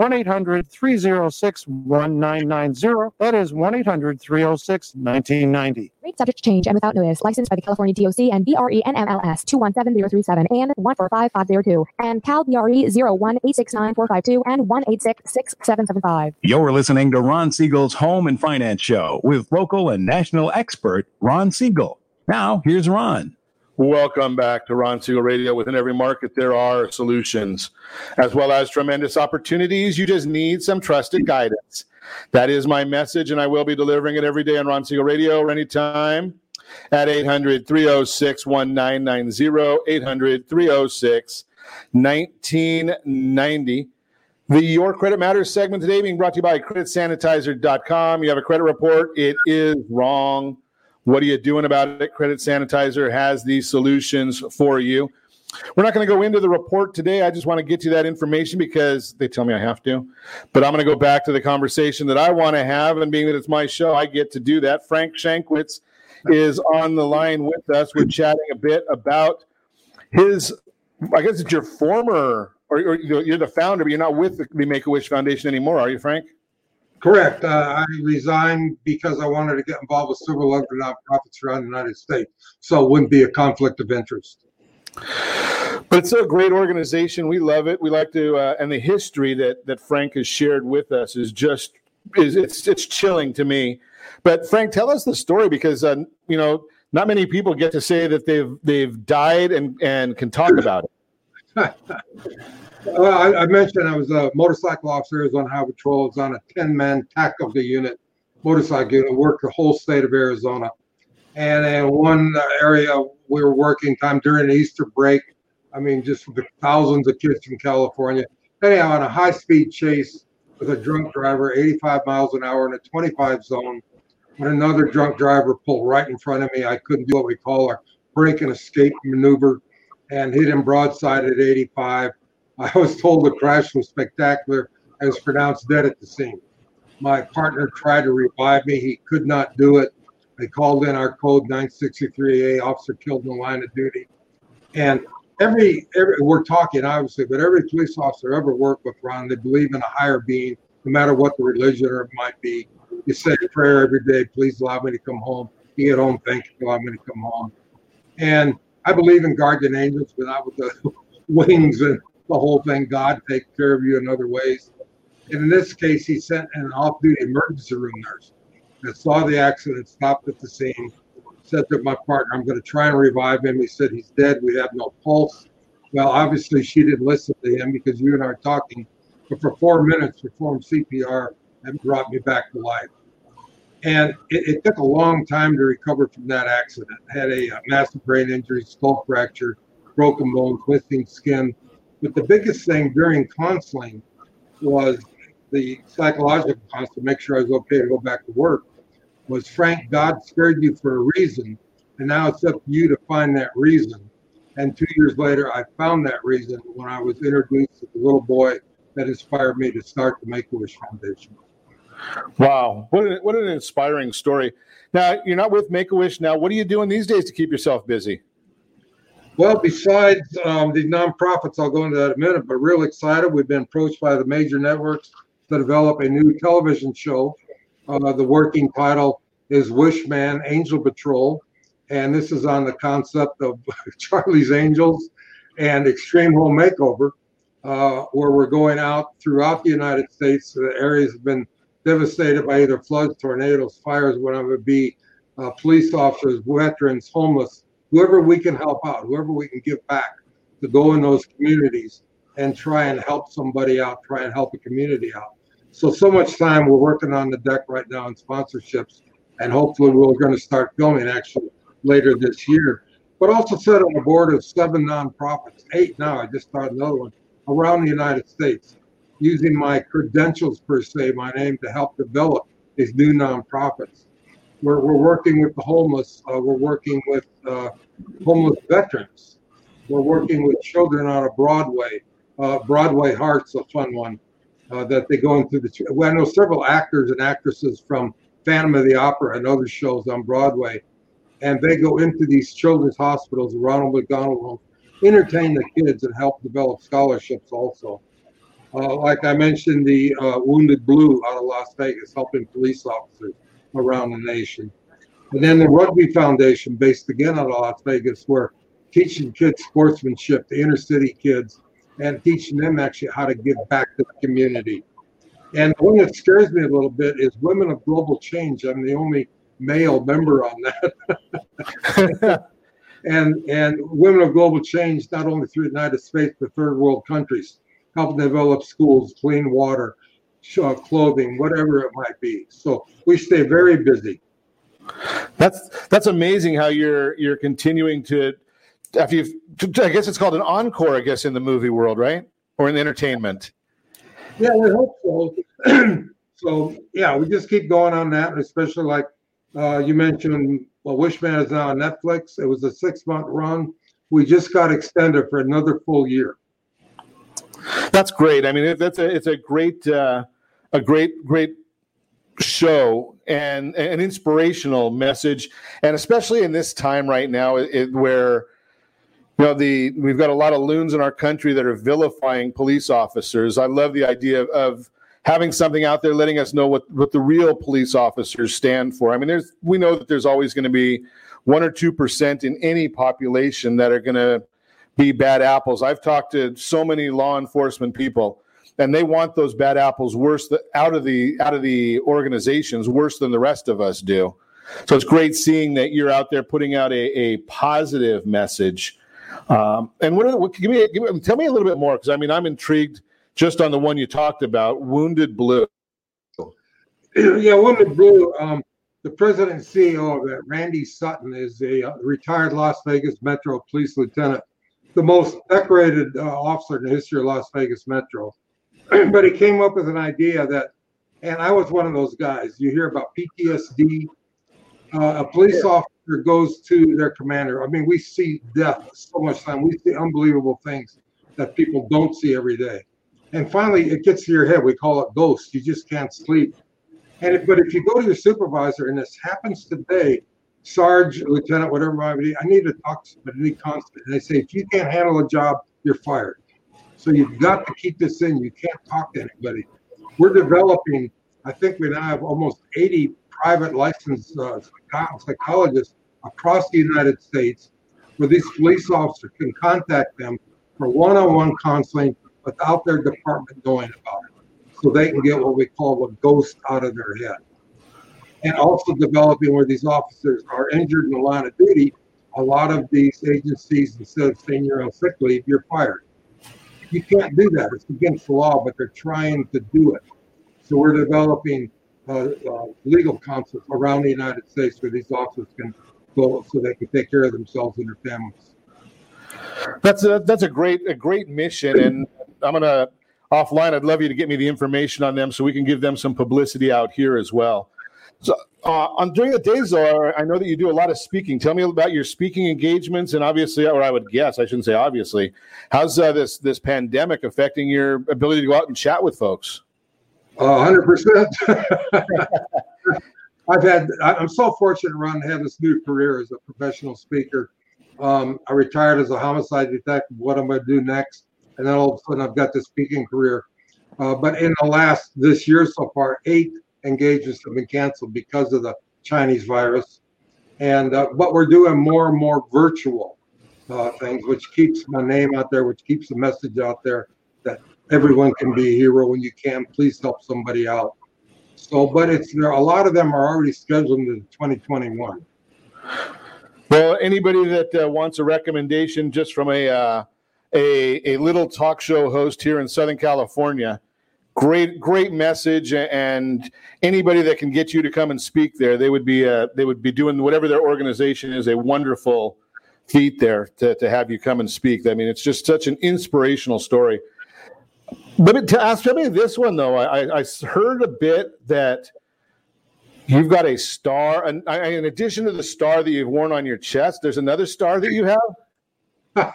1-800-306-1990. That is 1-800-306-1990. Rate subject to change and without notice. Licensed by the California DOC and BRENMLS 217037 and 145502 and Cal BRE 01869452 and 1866775. You're listening to Ron Siegel's Home and Finance Show with local and national expert Ron Siegel. Now, here's Ron. Welcome back to Ron Siegel Radio. Within every market, there are solutions, as well as tremendous opportunities. You just need some trusted guidance. That is my message, and I will be delivering it every day on Ron Siegel Radio or anytime. at 800-306-1990, 800-306-1990. The Your Credit Matters segment today being brought to you by CreditSanitizer.com. You have a credit report. It is wrong. What are you doing about it? Credit Sanitizer has these solutions for you. We're not going to go into the report today. I just want to get you that information because they tell me I have to. But I'm going to go back to the conversation that I want to have. And being that it's my show, I get to do that. Frank Shankwitz is on the line with us. We're chatting a bit about his, I guess it's your former, or you're the founder, but you're not with the Make-A-Wish Foundation anymore, are you, Frank? Correct. I resigned because I wanted to get involved with several other nonprofits around the United States, so it wouldn't be a conflict of interest. But it's a great organization. We love it. We like to, and the history that Frank has shared with us is just, it's chilling to me. But Frank, tell us the story because, not many people get to say that they've died and can talk about it. Well, I mentioned I was a motorcycle officer. I was on Highway Patrol. I was on a 10-man tactical unit, motorcycle unit, worked the whole state of Arizona. And in one area, we were working time during the Easter break. I mean, just with the thousands of kids from California. Anyhow, on a high-speed chase with a drunk driver, 85 miles an hour in a 25 zone, when another drunk driver pulled right in front of me. I couldn't do what we call our break and escape maneuver and hit him broadside at 85. I was told the crash was spectacular. I was pronounced dead at the scene. My partner tried to revive me. He could not do it. They called in our code 963A, officer killed in the line of duty. And every we're talking obviously, but every police officer ever worked with, Ron, they believe in a higher being, no matter what the religion or it might be. You say a prayer every day, please allow me to come home. You get home, thank you, allow me to come home. And I believe in guardian angels, but not with the wings and the whole thing. God takes care of you in other ways. And in this case, he sent an off-duty emergency room nurse that saw the accident, stopped at the scene, said to my partner, I'm going to try and revive him. He said, he's dead. We have no pulse. Well, obviously, she didn't listen to him because you and I are talking. But for 4 minutes, performed CPR and brought me back to life. And it took a long time to recover from that accident. I had a massive brain injury, skull fracture, broken bones, missing skin. But the biggest thing during counseling was the psychological counseling, make sure I was okay to go back to work, was, Frank, God scared you for a reason, and now it's up to you to find that reason. And 2 years later, I found that reason when I was introduced to the little boy that inspired me to start the Make-A-Wish Foundation. Wow. What an inspiring story. Now, you're not with Make-A-Wish now. What are you doing these days to keep yourself busy? Well, besides the nonprofits, I'll go into that in a minute, but real excited. We've been approached by the major networks to develop a new television show. The working title is Wishman Angel Patrol, and this is on the concept of Charlie's Angels and Extreme Home Makeover, where we're going out throughout the United States. The areas have been devastated by either floods, tornadoes, fires, whatever it be, police officers, veterans, homeless, whoever we can help out, whoever we can give back, to go in those communities and try and help somebody out, try and help a community out. So much time we're working on the deck right now in sponsorships, and hopefully we're going to start filming actually later this year. But also sit on the board of 7 nonprofits, 8 now, I just started another one, around the United States, using my credentials, per se, my name, to help develop these new nonprofits. We're working with the homeless. We're working with homeless veterans. We're working with children out of Broadway. Broadway Heart's a fun one that they go into. I know several actors and actresses from Phantom of the Opera and other shows on Broadway, and they go into these children's hospitals, Ronald McDonald Homes, entertain the kids and help develop scholarships also. Like I mentioned, the Wounded Blue out of Las Vegas, helping police officers around the nation. And then the Rugby Foundation, based again out of Las Vegas, where teaching kids sportsmanship, the inner city kids, and teaching them actually how to give back to the community. And the one that scares me a little bit is Women of Global Change. I'm the only male member on that. and Women of Global Change, not only through the United States, but third world countries, helping develop schools, clean water, clothing, whatever it might be. So we stay very busy. That's amazing how you're continuing to, after you've, I guess it's called an encore, I guess, in the movie world, right? Or in entertainment. Yeah, we hope so. So, yeah, we just keep going on that, especially like you mentioned, Wishman is now on Netflix. It was a 6-month run. We just got extended for another full year. That's great. I mean, it's a great show and an inspirational message, and especially in this time right now, where we've got a lot of loons in our country that are vilifying police officers. I love the idea of having something out there letting us know what the real police officers stand for. I mean, we know that there's always going to be 1 or 2% in any population that are going to be bad apples. I've talked to so many law enforcement people, and they want those bad apples out of the organizations worse than the rest of us do. So it's great seeing that you're out there putting out a positive message. And tell me a little bit more, because I mean, I'm intrigued just on the one you talked about, Wounded Blue. Yeah, Wounded Blue. The president and CEO of that, Randy Sutton, is a retired Las Vegas Metro Police Lieutenant, the most decorated officer in the history of Las Vegas Metro. But he came up with an idea that, and I was one of those guys. You hear about PTSD. A police officer goes to their commander. I mean, we see death so much time. We see unbelievable things that people don't see every day. And finally, it gets to your head. We call it ghost. You just can't sleep. But if you go to your supervisor, and this happens today, Sarge, Lieutenant, whatever it might be, I need to talk to somebody, I need constant. And they say, if you can't handle a job, you're fired. So you've got to keep this in. You can't talk to anybody. We're developing, I think we now have almost 80 private licensed psychologists across the United States, where these police officers can contact them for one-on-one counseling without their department knowing about it, so they can get what we call a ghost out of their head. And also developing where these officers are injured in the line of duty, a lot of these agencies, instead of saying you're on sick leave, you're fired. You can't do that. It's against the law, but they're trying to do it. So we're developing legal counsel around the United States where these officers can go so they can take care of themselves and their families. That's a great mission, and I'm gonna offline. I'd love you to get me the information on them so we can give them some publicity out here as well. So during the days, though, I know that you do a lot of speaking. Tell me about your speaking engagements, and obviously, or I would guess, I shouldn't say obviously, how's this pandemic affecting your ability to go out and chat with folks? 100%. I'm so fortunate, Ron, to have this new career as a professional speaker. I retired as a homicide detective. What I'm going to do next, and then all of a sudden I've got this speaking career. But in this year so far, 8 engagements have been canceled because of the Chinese virus, and but we're doing more and more virtual things, which keeps my name out there, which keeps the message out there that everyone can be a hero when you can. Please help somebody out. So, but a lot of them are already scheduled into 2021. Well, anybody that wants a recommendation just from a little talk show host here in Southern California, great message, and anybody that can get you to come and speak there, they would be doing whatever their organization is, a wonderful feat there to have you come and speak. I mean, it's just such an inspirational story. But to ask me this one though, I heard a bit that you've got a star, and in addition to the star that you've worn on your chest, there's another star that you have.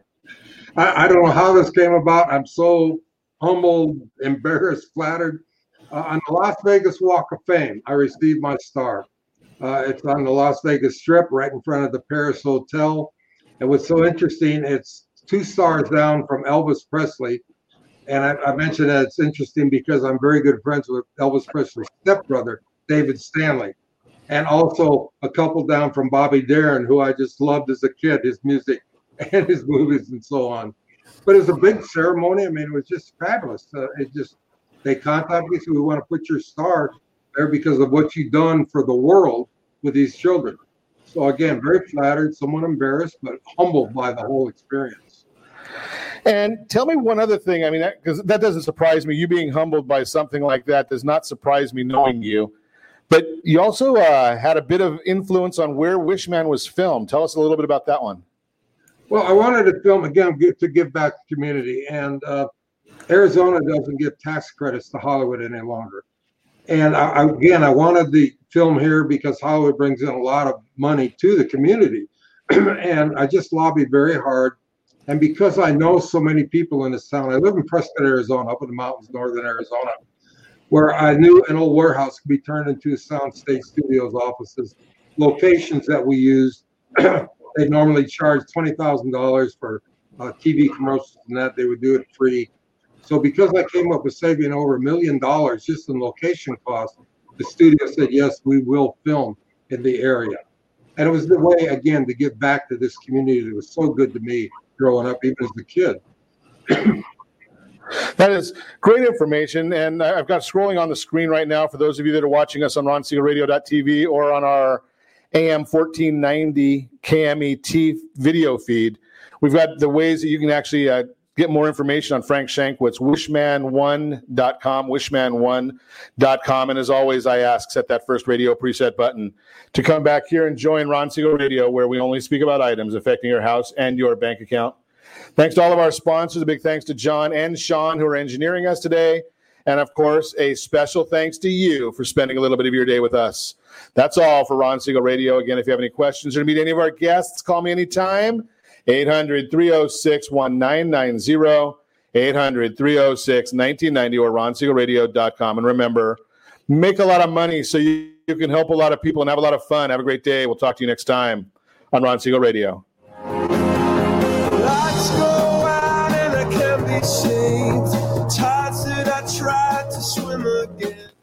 I don't know how this came about. I'm so humbled, embarrassed, flattered. On the Las Vegas Walk of Fame, I received my star. It's on the Las Vegas Strip, right in front of the Paris Hotel. And what's so interesting, it's 2 stars down from Elvis Presley. And I mentioned that it's interesting because I'm very good friends with Elvis Presley's stepbrother, David Stanley, and also a couple down from Bobby Darin, who I just loved as a kid, his music and his movies and so on. But it was a big ceremony. I mean, it was just fabulous. They contacted me, so we want to put your star there because of what you've done for the world with these children. So again, very flattered, somewhat embarrassed, but humbled by the whole experience. And tell me one other thing. I mean, because that doesn't surprise me. You being humbled by something like that does not surprise me knowing you. But you also had a bit of influence on where Wishman was filmed. Tell us a little bit about that one. Well, I wanted to film, again, to give back to the community. And Arizona doesn't give tax credits to Hollywood any longer. And I wanted the film here because Hollywood brings in a lot of money to the community. And I just lobbied very hard. And because I know so many people in this town, I live in Prescott, Arizona, up in the mountains, northern Arizona, where I knew an old warehouse could be turned into a Soundstage Studios offices, locations that we used. They normally charge $20,000 for TV commercials and that. They would do it free. So because I came up with saving over $1 million just in location costs, the studio said, yes, we will film in the area. And it was the way, again, to give back to this community that was so good to me growing up, even as a kid. That is great information. And I've got scrolling on the screen right now for those of you that are watching us on RonSiegelRadio.tv or on our AM 1490 KMET video feed. We've got the ways that you can actually get more information on Frank Shankwitz, wishman1.com, wishman1.com. And as always, I ask, set that first radio preset button to come back here and join Ron Siegel Radio, where we only speak about items affecting your house and your bank account. Thanks to all of our sponsors. A big thanks to John and Sean, who are engineering us today. And, of course, a special thanks to you for spending a little bit of your day with us. That's all for Ron Siegel Radio. Again, if you have any questions or to meet any of our guests, call me anytime. 800-306-1990, 800-306-1990, or RonSiegelRadio.com. And remember, make a lot of money so you can help a lot of people and have a lot of fun. Have a great day. We'll talk to you next time on Ron Siegel Radio. Lights go out and I can't be saved. Tides that I tried to swim again.